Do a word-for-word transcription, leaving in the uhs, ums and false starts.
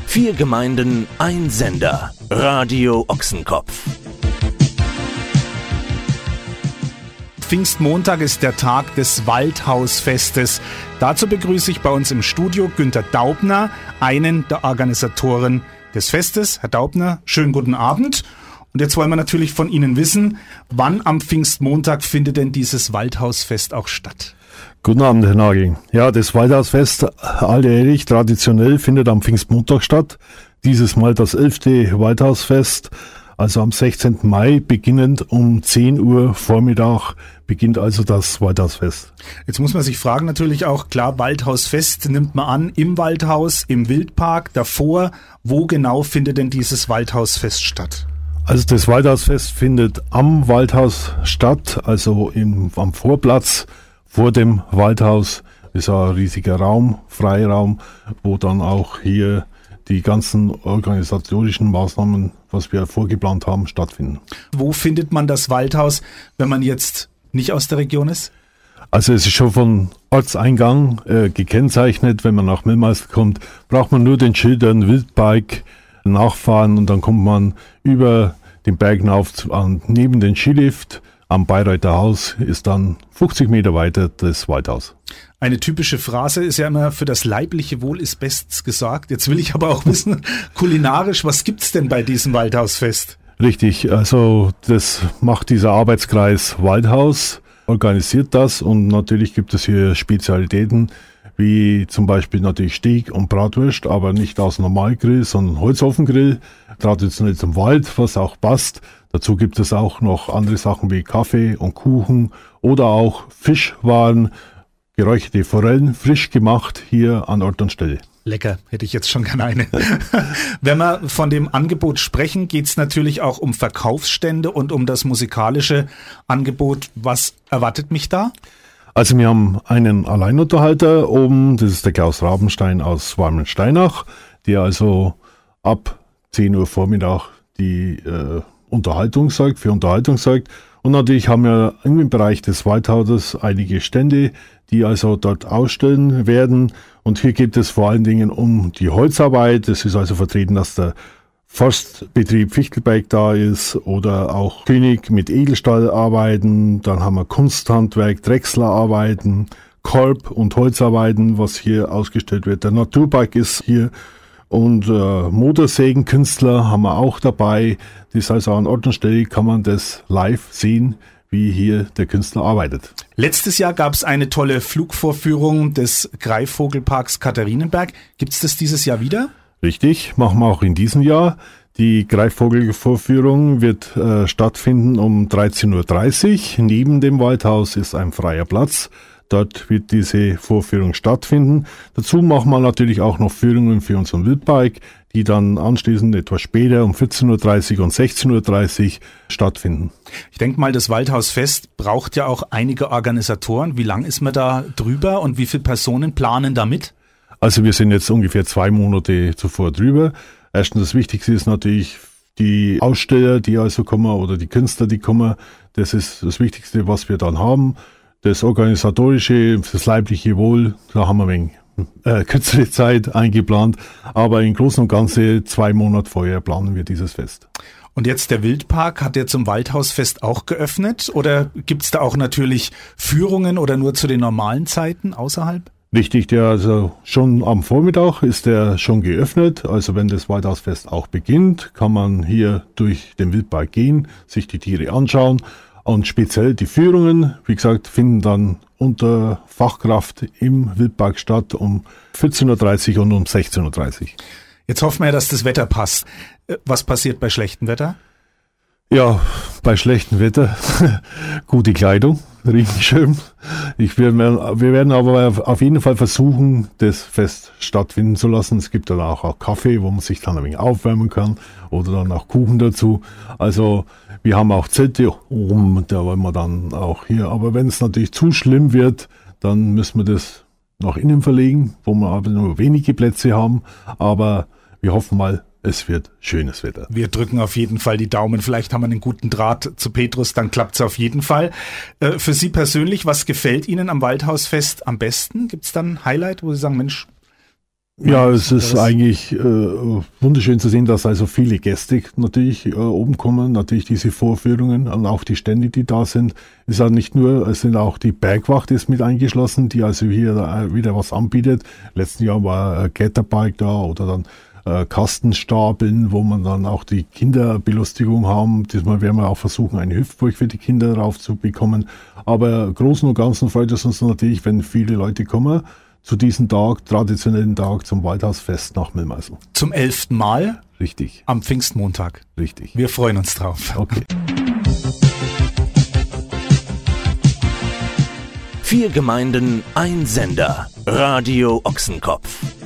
Vier Gemeinden, ein Sender. Radio Ochsenkopf. Pfingstmontag ist der Tag des Waldhausfestes. Dazu begrüße ich bei uns im Studio Günther Daubner, einen der Organisatoren des Festes. Herr Daubner, schönen guten Abend. Und jetzt wollen wir natürlich von Ihnen wissen, wann am Pfingstmontag findet denn dieses Waldhausfest auch statt? Guten Abend, Herr Nagel. Ja, das Waldhausfest alljährlich traditionell findet am Pfingstmontag statt. Dieses Mal das elfte Waldhausfest, also am sechzehnten Mai, beginnend um zehn Uhr Vormittag, beginnt also das Waldhausfest. Jetzt muss man sich fragen natürlich auch, klar, Waldhausfest nimmt man an, im Waldhaus, im Wildpark, davor. Wo genau findet denn dieses Waldhausfest statt? Also das Waldhausfest findet am Waldhaus statt, also im, am Vorplatz vor dem Waldhaus. Ist ein riesiger Raum, Freiraum, wo dann auch hier die ganzen organisatorischen Maßnahmen, was wir vorgeplant haben, stattfinden. Wo findet man das Waldhaus, wenn man jetzt nicht aus der Region ist? Also es ist schon von Ortseingang äh, gekennzeichnet. Wenn man nach Millmeister kommt, braucht man nur den Schildern Wildbike nachfahren und dann kommt man über den Berg hinauf an, neben den Skilift. Am Bayreuther Haus ist dann fünfzig Meter weiter das Waldhaus. Eine typische Phrase ist ja immer, für das leibliche Wohl ist bestens gesorgt. Jetzt will ich aber auch wissen, kulinarisch, was gibt's denn bei diesem Waldhausfest? Richtig, also das macht dieser Arbeitskreis Waldhaus, organisiert das und natürlich gibt es hier Spezialitäten, wie zum Beispiel natürlich Steak und Bratwurst, aber nicht aus Normalgrill, sondern Holzofengrill, traditionell zum Wald, was auch passt. Dazu gibt es auch noch andere Sachen wie Kaffee und Kuchen oder auch Fischwaren, geräucherte Forellen, frisch gemacht hier an Ort und Stelle. Lecker, hätte ich jetzt schon gerne eine. Wenn wir von dem Angebot sprechen, geht es natürlich auch um Verkaufsstände und um das musikalische Angebot. Was erwartet mich da? Also wir haben einen Alleinunterhalter oben, das ist der Klaus Rabenstein aus Warmensteinach, der also ab zehn Uhr Vormittag die äh, Unterhaltung sorgt, für Unterhaltung sorgt. Und natürlich haben wir im Bereich des Waldhauses einige Stände, die also dort ausstellen werden. Und hier geht es vor allen Dingen um die Holzarbeit. Es ist also vertreten, dass der Forstbetrieb Fichtelberg da ist oder auch König mit Edelstahl arbeiten. Dann haben wir Kunsthandwerk, Drechslerarbeiten, Korb- und Holzarbeiten, was hier ausgestellt wird. Der Naturpark ist hier. Und äh, Motorsägenkünstler haben wir auch dabei. Das ist also an Ort und Stelle, kann man das live sehen, wie hier der Künstler arbeitet. Letztes Jahr gab es eine tolle Flugvorführung des Greifvogelparks Katharinenberg. Gibt es das dieses Jahr wieder? Richtig, machen wir auch in diesem Jahr. Die Greifvogelvorführung wird äh, stattfinden um dreizehn Uhr dreißig. Neben dem Waldhaus ist ein freier Platz. Dort wird diese Vorführung stattfinden. Dazu machen wir natürlich auch noch Führungen für unseren Wildbike, die dann anschließend etwas später um vierzehn Uhr dreißig und sechzehn Uhr dreißig stattfinden. Ich denke mal, das Waldhausfest braucht ja auch einige Organisatoren. Wie lang ist man da drüber und wie viele Personen planen da mit? Also wir sind jetzt ungefähr zwei Monate zuvor drüber. Erstens, das Wichtigste ist natürlich die Aussteller, die also kommen, oder die Künstler, die kommen. Das ist das Wichtigste, was wir dann haben. Das Organisatorische, das leibliche Wohl, da haben wir ein wenig äh, kürzere Zeit eingeplant. Aber im Großen und Ganzen zwei Monate vorher planen wir dieses Fest. Und jetzt der Wildpark, hat der zum Waldhausfest auch geöffnet? Oder gibt es da auch natürlich Führungen oder nur zu den normalen Zeiten außerhalb? Richtig, der also schon am Vormittag ist der schon geöffnet. Also wenn das Waldhausfest auch beginnt, kann man hier durch den Wildpark gehen, sich die Tiere anschauen. Und speziell die Führungen, wie gesagt, finden dann unter Fachkraft im Wildpark statt um vierzehn Uhr dreißig und um sechzehn Uhr dreißig. Jetzt hoffen wir, dass das Wetter passt. Was passiert bei schlechtem Wetter? Ja, bei schlechtem Wetter gute Kleidung, Regenschirm. Ich, wir, wir werden aber auf jeden Fall versuchen, das Fest stattfinden zu lassen. Es gibt dann auch, auch Kaffee, wo man sich dann ein wenig aufwärmen kann oder dann auch Kuchen dazu. Also wir haben auch Zelte oben, da wollen wir dann auch hier. Aber wenn es natürlich zu schlimm wird, dann müssen wir das nach innen verlegen, wo wir aber nur wenige Plätze haben. Aber wir hoffen mal, es wird schönes Wetter. Wir drücken auf jeden Fall die Daumen. Vielleicht haben wir einen guten Draht zu Petrus, dann klappt es auf jeden Fall. Äh, für Sie persönlich, was gefällt Ihnen am Waldhausfest am besten? Gibt es dann ein Highlight, wo Sie sagen, Mensch, Ja, es ist eigentlich äh, wunderschön zu sehen, dass also viele Gäste natürlich äh, oben kommen, natürlich diese Vorführungen und auch die Stände, die da sind. Es ist ja nicht nur, es sind auch die Bergwacht ist mit eingeschlossen, die also hier äh, wieder was anbietet. Letzten Jahr war äh, Kletterbike da oder dann äh, Kastenstapeln, wo man dann auch die Kinderbelustigung haben. Diesmal werden wir auch versuchen, eine Hüpfburg für die Kinder drauf zu bekommen. Aber im Großen und Ganzen freut es uns natürlich, wenn viele Leute kommen zu diesem Tag, traditionellen Tag zum Waldhausfest nach Milmeisl. Zum elften Mal? Richtig. Am Pfingstmontag. Richtig. Wir freuen uns drauf. Okay. Vier Gemeinden, ein Sender. Radio Ochsenkopf.